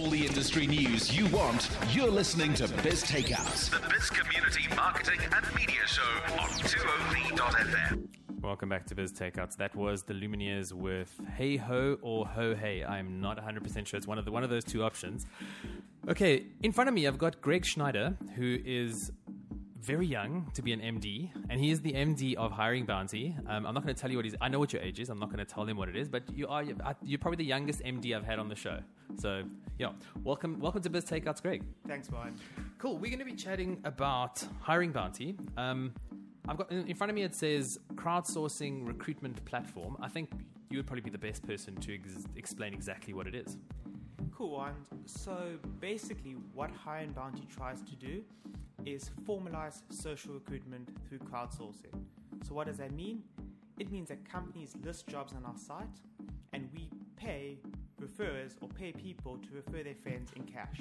all the industry news you want, you're listening to Biz Takeouts, the Biz Community Marketing and Media Show on 2OV.FM. Welcome back to Biz Takeouts. That was the Lumineers with Hey Ho or Ho Hey. I'm not 100% sure. It's one of those two options. Okay, in front of me, I've got Greg Schneider, who is very young to be an MD, and he is the MD of Hiring Bounty. I'm not going to tell you what I know what your age is. I'm not going to tell them what it is, but you're probably the youngest MD I've had on the show. So, yeah, welcome to Biz Takeouts, Greg. Thanks, Brian. Cool. We're going to be chatting about Hiring Bounty. I've got in front of me, it says crowdsourcing recruitment platform. I think you would probably be the best person to explain exactly what it is. Cool one. So basically what Hiring Bounty tries to do is formalize social recruitment through crowdsourcing. So what does that mean? It means that companies list jobs on our site and we pay referrers or pay people to refer their friends in cash.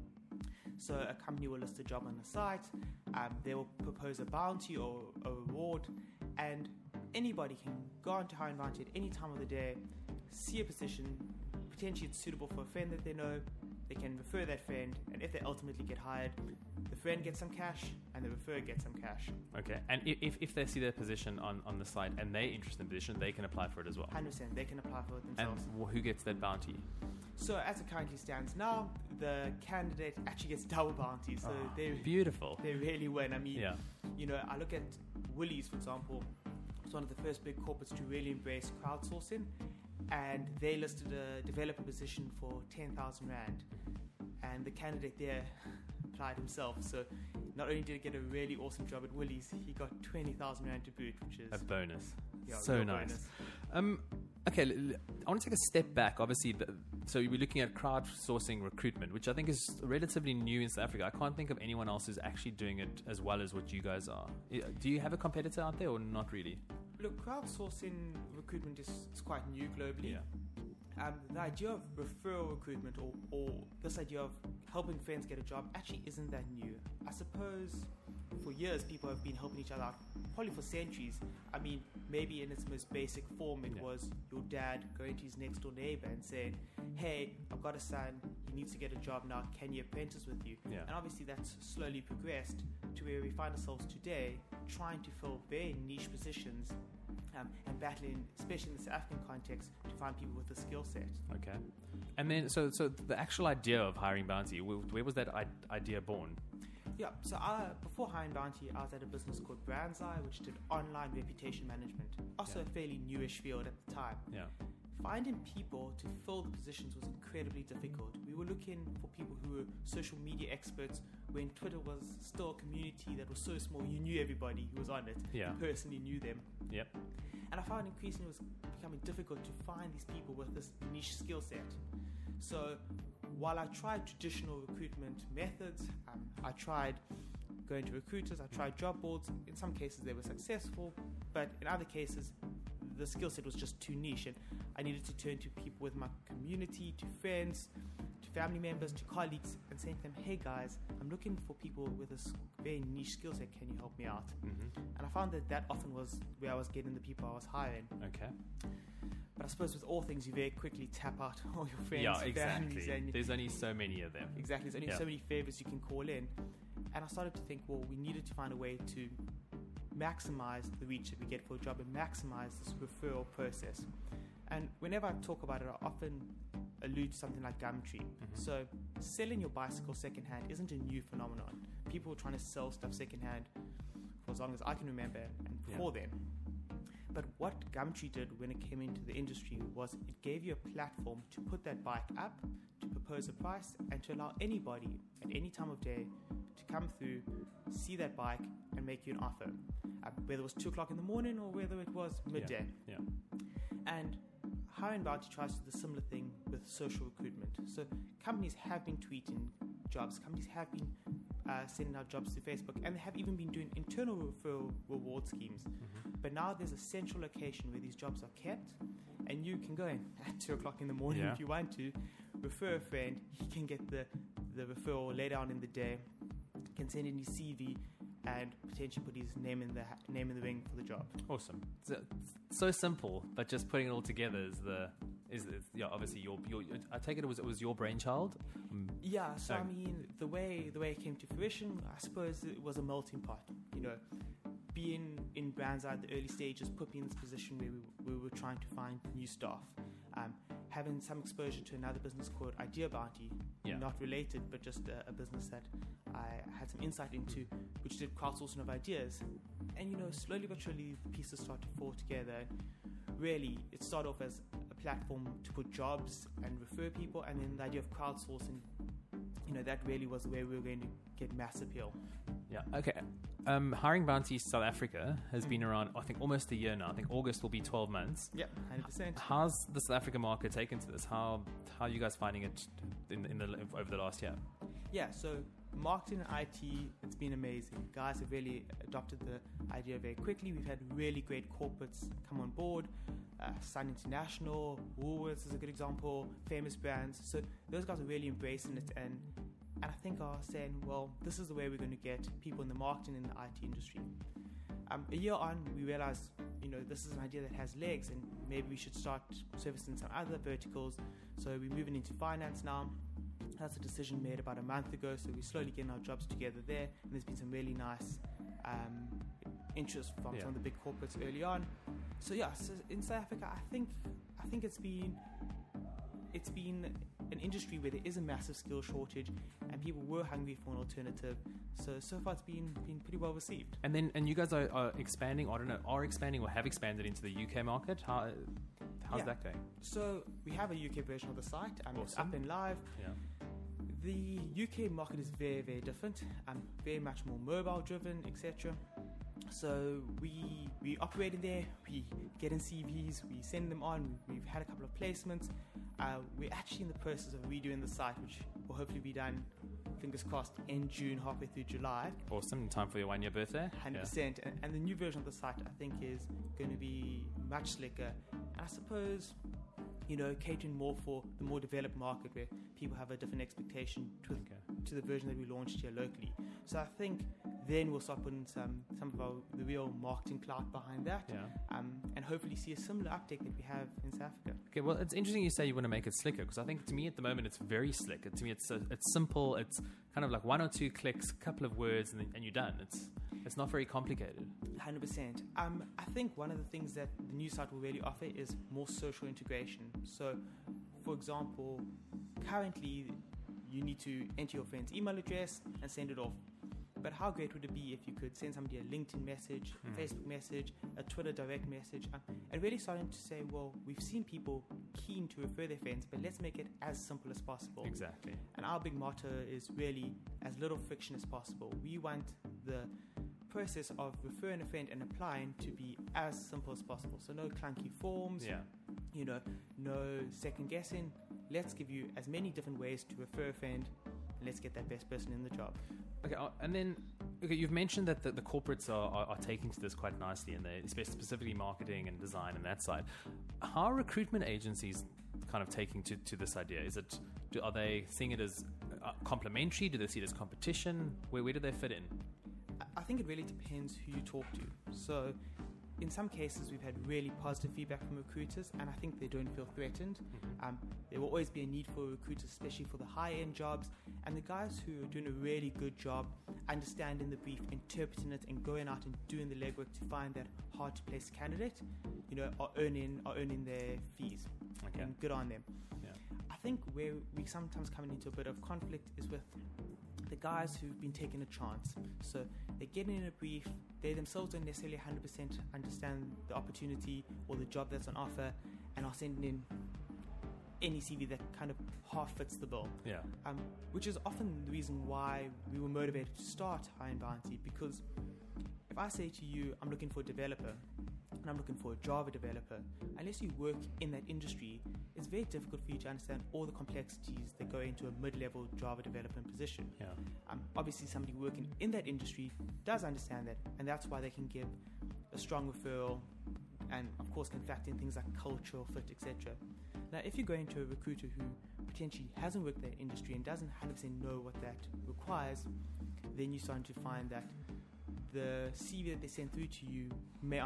So a company will list a job on the site, they will propose a bounty or a reward, and anybody can go onto Hiring Bounty at any time of the day, see a position, potentially it's suitable for a friend that they know, they can refer that friend, and if they ultimately get hired, the friend gets some cash and the referrer gets some cash. Okay, and if they see their position on the site and they're interested in the position, they can apply for it as well? 100%, they can apply for it themselves. And who gets that bounty? So as it currently stands now, the candidate actually gets double bounty. So beautiful. They really win. I mean, yeah. You know, I look at Woolies, for example. It's one of the first big corporates to really embrace crowdsourcing, and they listed a developer position for 10,000 Rand, and the candidate there applied himself. So not only did he get a really awesome job at Woolies, he got 20,000 Rand to boot, which is a bonus. Yeah, so nice. Bonus. Okay, I want to take a step back. Obviously, so we're looking at crowdsourcing recruitment, which I think is relatively new in South Africa. I can't think of anyone else who's actually doing it as well as what you guys are. Do you have a competitor out there or not really? Look, crowdsourcing recruitment is quite new globally. Yeah. The idea of referral recruitment or this idea of helping friends get a job actually isn't that new. I suppose for years people have been helping each other out, probably for centuries. I mean, maybe in its most basic form it was your dad going to his next door neighbor and saying, hey, I've got a son, he needs to get a job now, can he apprentice with you? Yeah. And obviously that's slowly progressed to where we find ourselves today, trying to fill very niche positions and battling, especially in the South African context, to find people with a skill set. Okay. And then, so the actual idea of Hiring Bounty, where was that idea born? Yeah, so before Hiring Bounty, I was at a business called Brandseye, which did online reputation management. Also a fairly newish field at the time. Yeah. Finding people to fill the positions was incredibly difficult. We were looking for people who were social media experts when Twitter was still a community that was so small, you knew everybody who was on it. Yeah. You personally knew them. Yep. And I found increasingly it was becoming difficult to find these people with this niche skill set. So while I tried traditional recruitment methods, I tried going to recruiters, I tried job boards. In some cases they were successful, but in other cases the skill set was just too niche, and I needed to turn to people with my community, to friends, to family members, to colleagues, and saying to them, hey guys, I'm looking for people with this very niche skill set, can you help me out? Mm-hmm. And I found that often was where I was getting the people I was hiring. Okay. But I suppose with all things, you very quickly tap out all your friends, yeah, exactly. families. And there's only so many of them. Exactly. There's only so many favors you can call in. And I started to think, well, we needed to find a way to maximize the reach that we get for a job and maximize this referral process. And whenever I talk about it, I often allude to something like Gumtree. Mm-hmm. So selling your bicycle secondhand isn't a new phenomenon. People were trying to sell stuff secondhand for as long as I can remember and before then. But what Gumtree did when it came into the industry was it gave you a platform to put that bike up, to propose a price, and to allow anybody at any time of day to come through, see that bike, and make you an offer. Whether it was 2 o'clock in the morning or whether it was midday. Yeah. And Hiring Bounty tries to do the similar thing with social recruitment. So companies have been tweeting jobs, companies have been sending out jobs to Facebook, and they have even been doing internal referral reward schemes. Mm-hmm. But now there's a central location where these jobs are kept, and you can go in at 2 o'clock in the morning if you want to, refer a friend, he can get the referral later on in the day, can send in his CV, and potentially put his name in the ring for the job. Awesome. So simple, but just putting it all together obviously your I take it was your brainchild. Yeah, so Oh. I mean, the way it came to fruition, I suppose it was a melting pot. Being in Brands at the early stages put me in this position where we were trying to find new staff. Having some exposure to another business called Idea Bounty, Yeah. not related, but just a business that I had some insight into, which did crowdsourcing of ideas. And slowly but surely the pieces start to fall together. Really, it started off as a platform to put jobs and refer people, and then the idea of crowdsourcing, that really was the way we were going to get mass appeal. Yeah. Okay. Hiring Bounty South Africa has been around, I think, almost a year now. I think August will be 12 months. Yep, 100%. How's the South African market taken to this? How are you guys finding it over the last year? Yeah, so marketing and IT, it's been amazing. Guys have really adopted the idea very quickly. We've had really great corporates come on board. Sun International, Woolworths is a good example, famous brands. So those guys are really embracing it and I think are saying, well, this is the way we're going to get people in the marketing and the IT industry. A year on, we realized, this is an idea that has legs and maybe we should start servicing some other verticals. So we're moving into finance now. That's a decision made about a month ago. So we're slowly getting our jobs together there. And there's been some really nice interest from some of the big corporates early on. So in South Africa, I think it's been an industry where there is a massive skill shortage and people were hungry for an alternative. So far it's been pretty well received. And you guys are expanding, I don't know, are expanding or have expanded into the UK market. How's that going? So we have a UK version of the site. It's Awesome. up and live. Yeah. The UK market is very, very different. Very much more mobile driven, etc. So we operate in there. We get in CVs. We send them on. We've had a couple of placements. We're actually in the process of redoing the site, which will hopefully be done, fingers crossed, in June, halfway through July. Awesome. In time for your 1-year birthday. 100%. And the new version of the site, I think, is going to be much slicker. And I suppose, catering more for the more developed market where people have a different expectation to the version that we launched here locally. So I think then we'll start putting some of the real marketing clout behind that, and hopefully see a similar uptake that we have in South Africa. Okay, well, it's interesting you say you want to make it slicker because I think to me at the moment it's very slick. To me, it's simple. It's kind of like 1 or 2 clicks, a couple of words, and you're done. It's not very complicated. 100%. I think one of the things that the new site will really offer is more social integration. So, for example, currently you need to enter your friend's email address and send it off. But how great would it be if you could send somebody a LinkedIn message, a Facebook message, a Twitter direct message, and really starting to say, well, we've seen people keen to refer their friends, but let's make it as simple as possible. Exactly. And our big motto is really as little friction as possible. We want the process of referring a friend and applying to be as simple as possible. So no clunky forms, no second guessing. Let's give you as many different ways to refer a friend, and let's get that best person in the job. Okay, and then you've mentioned that the corporates are taking to this quite nicely, and they specifically marketing and design and that side. How are recruitment agencies kind of taking to this idea? Are they seeing it as complementary? Do they see it as competition? Where do they fit in? I think it really depends who you talk to. So in some cases, we've had really positive feedback from recruiters, and I think they don't feel threatened. There will always be a need for recruiters, especially for the high-end jobs, and the guys who are doing a really good job understanding the brief, interpreting it, and going out and doing the legwork to find that hard-to-place candidate, are earning their fees. Okay. And good on them. Yeah. I think where we sometimes come into a bit of conflict is with the guys who've been taking a chance. So they're getting in a brief, they themselves don't necessarily 100% understand the opportunity or the job that's on offer, and are sending in any CV that kind of half fits the bill. Yeah. Which is often the reason why we were motivated to start Hiring Bounty, because if I say to you, I'm looking for a developer, and I'm looking for a Java developer, unless you work in that industry, it's very difficult for you to understand all the complexities that go into a mid-level Java development position. Yeah. Obviously, somebody working in that industry does understand that, and that's why they can give a strong referral, and of course can factor in things like cultural fit, etc. Now, if you're going to a recruiter who potentially hasn't worked in that industry and doesn't 100% know what that requires, then you're starting to find that the CV that they send through to you may on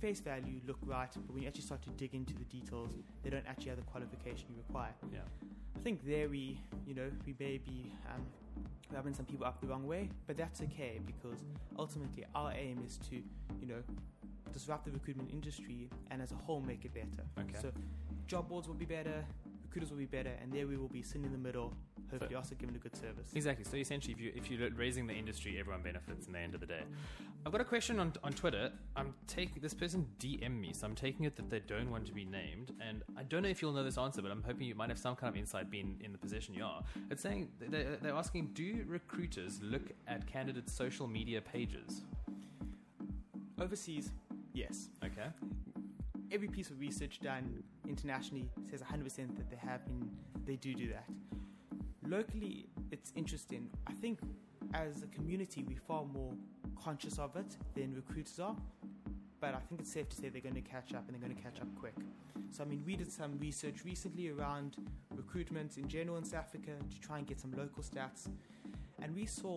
face value look right, but when you actually start to dig into the details, they don't actually have the qualification you require. Yeah. I think there we may be rubbing some people up the wrong way, but that's okay, because ultimately our aim is to, disrupt the recruitment industry and as a whole make it better. Okay. So job boards will be better, recruiters will be better, and there we will be sitting in the middle, hopefully also giving a good service. Exactly. So essentially, if you're raising the industry, everyone benefits in the end of the day. I've got a question on Twitter. This person DM me, so I'm taking it that they don't want to be named, and I don't know if you'll know this answer, but I'm hoping you might have some kind of insight being in the position you are. It's saying they're asking, do recruiters look at candidates' social media pages? Overseas, yes. Okay. Every piece of research done internationally says 100% that they do that. Locally, it's interesting. I think as a community, we're far more conscious of it than recruiters are, but I think it's safe to say they're going to catch up, and they're going to catch up quick. So, we did some research recently around recruitment in general in South Africa to try and get some local stats, and we saw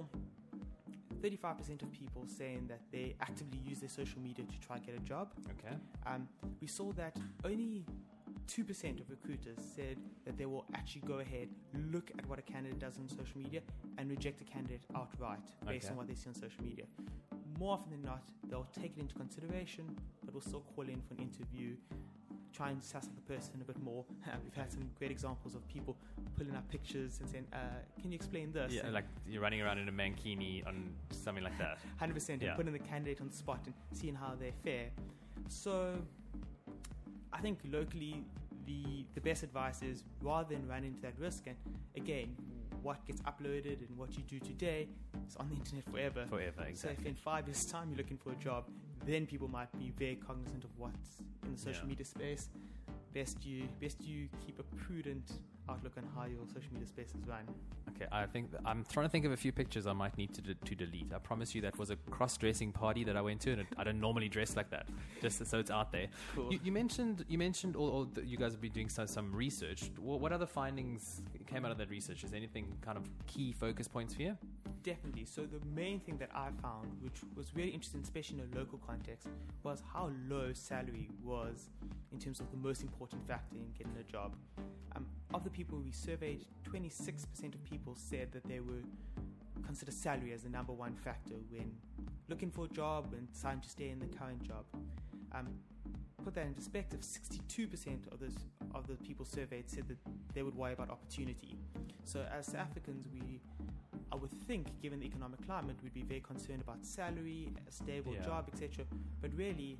35% of people saying that they actively use their social media to try and get a job. Okay. We saw that only 2% of recruiters said that they will actually go ahead, look at what a candidate does on social media, and reject a candidate outright based on what they see on social media. More often than not, they'll take it into consideration, but will still call in for an interview, try and suss out the person a bit more. We've had some great examples of people pulling up pictures and saying, can you explain this? Yeah, like you're running around in a mankini on something like that. 100%, Yeah. and putting the candidate on the spot and seeing how they fare. So I think locally the best advice is, rather than run into that risk, and again, what gets uploaded and what you do today is on the internet forever. Forever, exactly. So if in 5 years' time you're looking for a job, then people might be very cognizant of what's in the social media space. Best you keep a prudent outlook on how your social media space is run. Okay, I think I'm trying to think of a few pictures I might need to delete. I promise you that was a cross-dressing party that I went to, and I don't normally dress like that, just so it's out there. Cool. You mentioned all that you guys have been doing some research. What other findings came out of that research? Is there anything kind of key focus points for you? Definitely. So the main thing that I found, which was really interesting, especially in a local context, was how low salary was in terms of the most important factor in getting a job. Of the people we surveyed, 26% of people said that they would consider salary as the number one factor when looking for a job and deciding to stay in the current job. Put that in perspective, 62% of the people surveyed said that they would worry about opportunity. So as South Africans, I would think, given the economic climate, we'd be very concerned about salary, a stable job, etc. But really,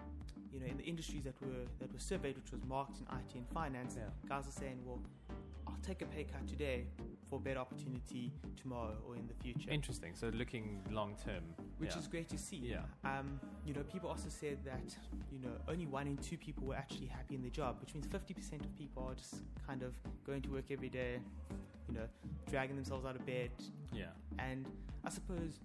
in the industries that were surveyed, which was marketing, IT, and finance, guys are saying, well, I'll take a pay cut today for a better opportunity tomorrow or in the future. Interesting. So looking long term, which is great to see. Yeah. People also said that only 1 in 2 people were actually happy in their job, which means 50% of people are just kind of going to work every day, dragging themselves out of bed. Yeah. And I suppose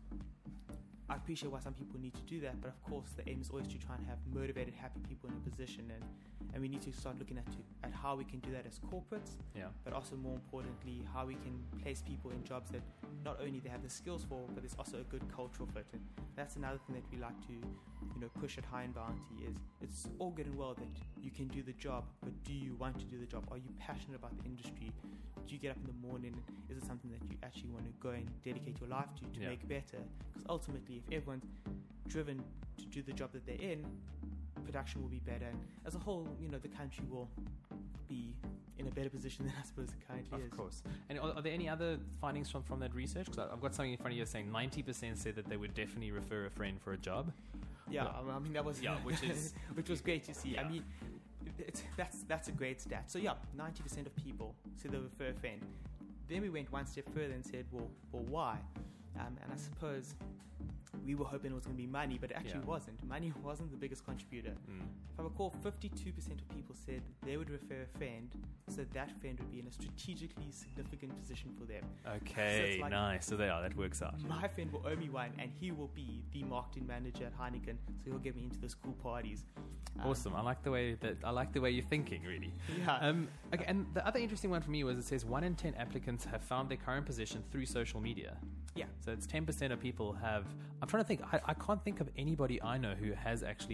I appreciate why some people need to do that, but of course the aim is always to try and have motivated, happy people in a position, and we need to start looking at how we can do that as corporates, but also more importantly how we can place people in jobs that not only they have the skills for, but there's also a good cultural fit. And that's another thing that we like to push at High and Bounty is it's all good and well that you can do the job, but do you want to do the job? Are you passionate about the industry? Do you get up in the morning? Is it something that you actually want to go and dedicate your life to make better? Because ultimately, if everyone's driven to do the job that they're in, production will be better, and as a whole, the country will be in a better position than I suppose it currently is. Of course. And are there any other findings from that research? Because I've got something in front of you saying 90% said that they would definitely refer a friend for a job. Yeah, that was which is which was great to see. Yeah. That's a great stat. So 90% of people said they would refer a friend. Then we went one step further and said, well, why? And I suppose we were hoping it was going to be money, but it actually wasn't. Money wasn't the biggest contributor. If I recall, 52% of people said they would refer a friend, so that friend would be in a strategically significant position for them. Okay, so nice. So that works out. My friend will owe me one, and he will be the marketing manager at Heineken, so he'll get me into the school parties. Awesome. I like the way you're thinking, really. Yeah. Okay, and the other interesting one for me was it says 1 in 10 applicants have found their current position through social media. Yeah. So it's 10% of people have. I'm trying to think. I can't think of anybody I know who has actually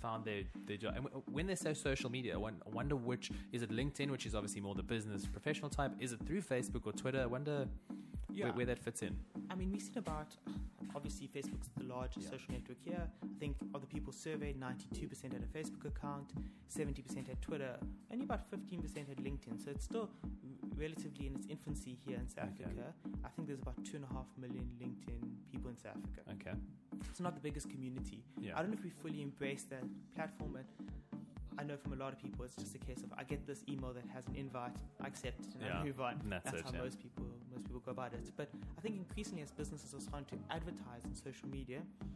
found their job? And when they say social media, I wonder which, is it LinkedIn, which is obviously more the business professional type? Is it through Facebook or Twitter? I wonder where that fits in. I mean, we've seen about, obviously Facebook's the largest social network here. I think of the people surveyed, 92% had a Facebook account, 70% had Twitter, only about 15% had LinkedIn. So it's still relatively in its infancy here in South Africa. I think there's about 2.5 million LinkedIn people in South Africa. Okay. It's not the biggest community. Yeah. I don't know if we fully embrace that platform, but I know from a lot of people it's just a case of I get this email that has an invite, I accept it, and I move on. And that's it, how most people go about it. But I think increasingly as businesses are starting to advertise on social media,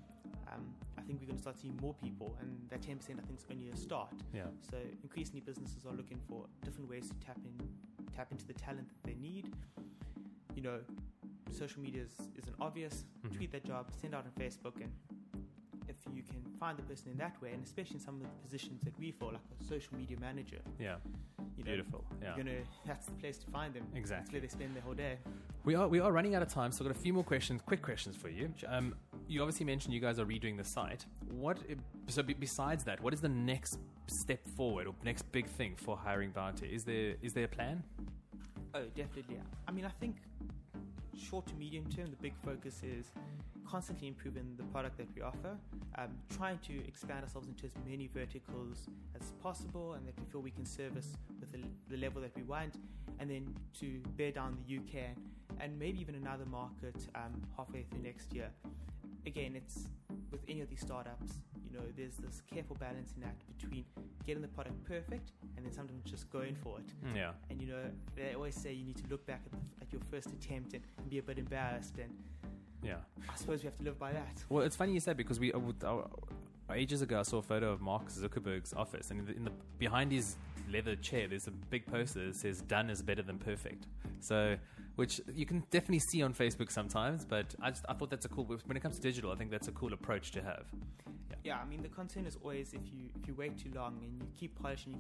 I think we're going to start seeing more people, and that 10% I think is only a start. Yeah. So increasingly businesses are looking for different ways to tap into the talent that they need. You know, social media is an obvious. Tweet that job, send out on Facebook, and if you can find the person in that way, and especially in some of the positions that we fill, like a social media manager. Yeah. Beautiful. Yeah. That's the place to find them. Exactly. That's where they spend their whole day. We are running out of time, so I've got a few more quick questions for you. You obviously mentioned you guys are redoing the site. Besides that, what is the next step forward or next big thing for Hiring Bounty? Is there a plan? Oh, definitely. I mean, I think short to medium term, the big focus is constantly improving the product that we offer, trying to expand ourselves into as many verticals as possible, and that we feel we can service with the level that we want, and then to bear down the UK and maybe even another market halfway through next year. Again, it's with any of these startups, there's this careful balancing act between getting the product perfect and then sometimes just going for it. Yeah. And they always say you need to look back at your first attempt and be a bit embarrassed, and yeah, I suppose we have to live by that. Well, it's funny you said, because ages ago I saw a photo of Mark Zuckerberg's office, and behind his leather chair there's a big poster that says "Done is better than perfect." So, which you can definitely see on Facebook sometimes, but I thought that's a cool. When it comes to digital, I think that's a cool approach to have. Yeah, I mean, the concern is always if you wait too long and you keep polishing,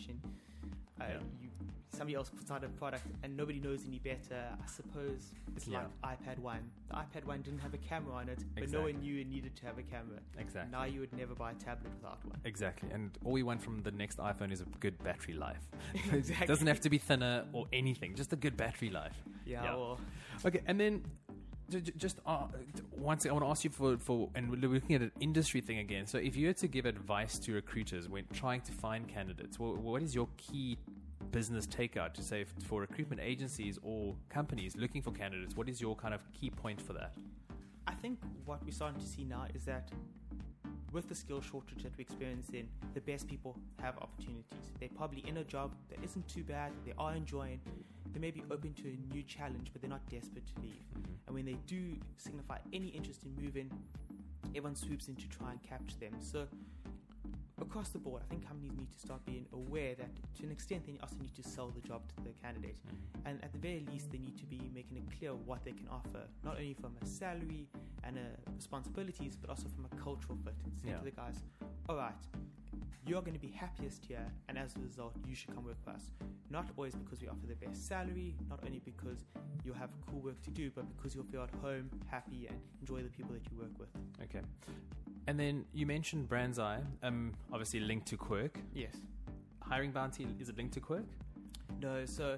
somebody else puts out a product and nobody knows any better. I suppose it's like iPad 1. The iPad 1 didn't have a camera on it, but no one knew it needed to have a camera. Exactly. Now you would never buy a tablet without one. Exactly. And all we want from the next iPhone is a good battery life. Exactly. It doesn't have to be thinner or anything, just a good battery life. Yeah. Well, okay, and then just once I want to ask you for and we're looking at an industry thing again. So if you had to give advice to recruiters when trying to find candidates, what is your key business takeout to say for recruitment agencies or companies looking for candidates? What is your kind of key point for that? I think what we're starting to see now is that with the skill shortage that we're experiencing, the best people have opportunities. They're probably in a job that isn't too bad, they are enjoying, they may be open to a new challenge, but they're not desperate to leave. And when they do signify any interest in moving, everyone swoops in to try and capture them. So across the board, I think companies need to start being aware that to an extent they also need to sell the job to the candidate. And at the very least, they need to be making it clear what they can offer, not only from a salary and responsibilities, but also from a cultural fit. And say to the guys, all right, you're going to be happiest here, and as a result, you should come work for us. Not always because we offer the best salary, not only because you'll have cool work to do, but because you'll feel at home, happy, and enjoy the people that you work with. Okay. And then you mentioned Brand's Eye, obviously linked to Quirk. Yes. Hiring Bounty, is it linked to Quirk? No, so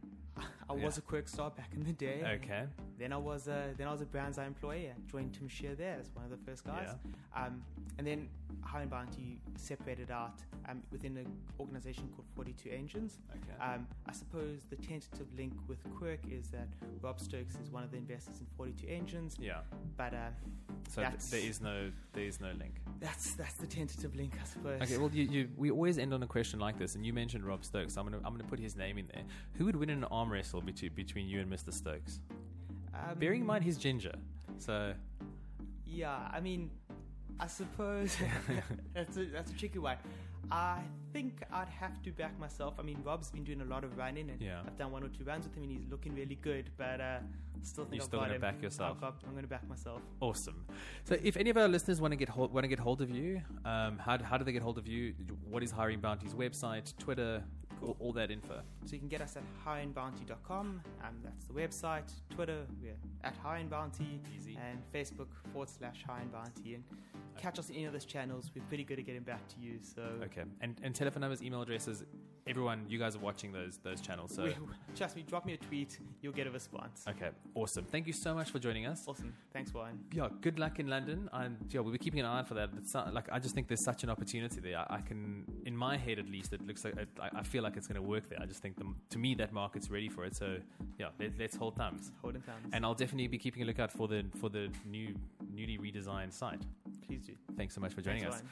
I was a Quirk star back in the day. Okay. Then I was a Brand's Eye employee. I joined Tim Shear there as one of the first guys. Yeah. And then Hiring Bounty separated out within an organization called 42 Engines. Okay. I suppose the tentative link with Quirk is that Rob Stokes is one of the investors in 42 Engines. Yeah. But so there is no link. That's the tentative link, I suppose. Okay. Well, we always end on a question like this, and you mentioned Rob Stokes. So I'm gonna put his name in there. Who would win in an arm wrestle between you and Mr. Stokes? Bearing in mind he's ginger, so yeah. I mean, I suppose that's a tricky one. I think I'd have to back myself. I mean, Rob's been doing a lot of running, and I've done 1 or 2 runs with him, and he's looking really good. But still think you're I've still got going to him. back yourself. I'm going to back myself. Awesome. So, if any of our listeners want to get hold of you, how do they get hold of you? What is Hiring Bounty's website, Twitter? Cool. all that info. So you can get us at highandbounty.com. That's the website. Twitter, we're at highandbounty. Easy. And Facebook /highandbounty. And catch us in any of those channels. We're pretty good at getting back to you. So Okay. And telephone numbers, email addresses. Everyone, you guys are watching those channels. So trust me, drop me a tweet. You'll get a response. okay, awesome. Thank you so much for joining us. Awesome. Thanks, Warren. Yeah, good luck in London. And yeah, we'll be keeping an eye out for that. It's not, like, I just think there's such an opportunity there. I can, in my head at least, it looks like I feel like it's going to work there. I just think to me that market's ready for it. So yeah, let's hold thumbs. Holding thumbs. And I'll definitely be keeping a lookout for the newly redesigned site. Please do. Thanks so much for joining Thanks, us. Warren.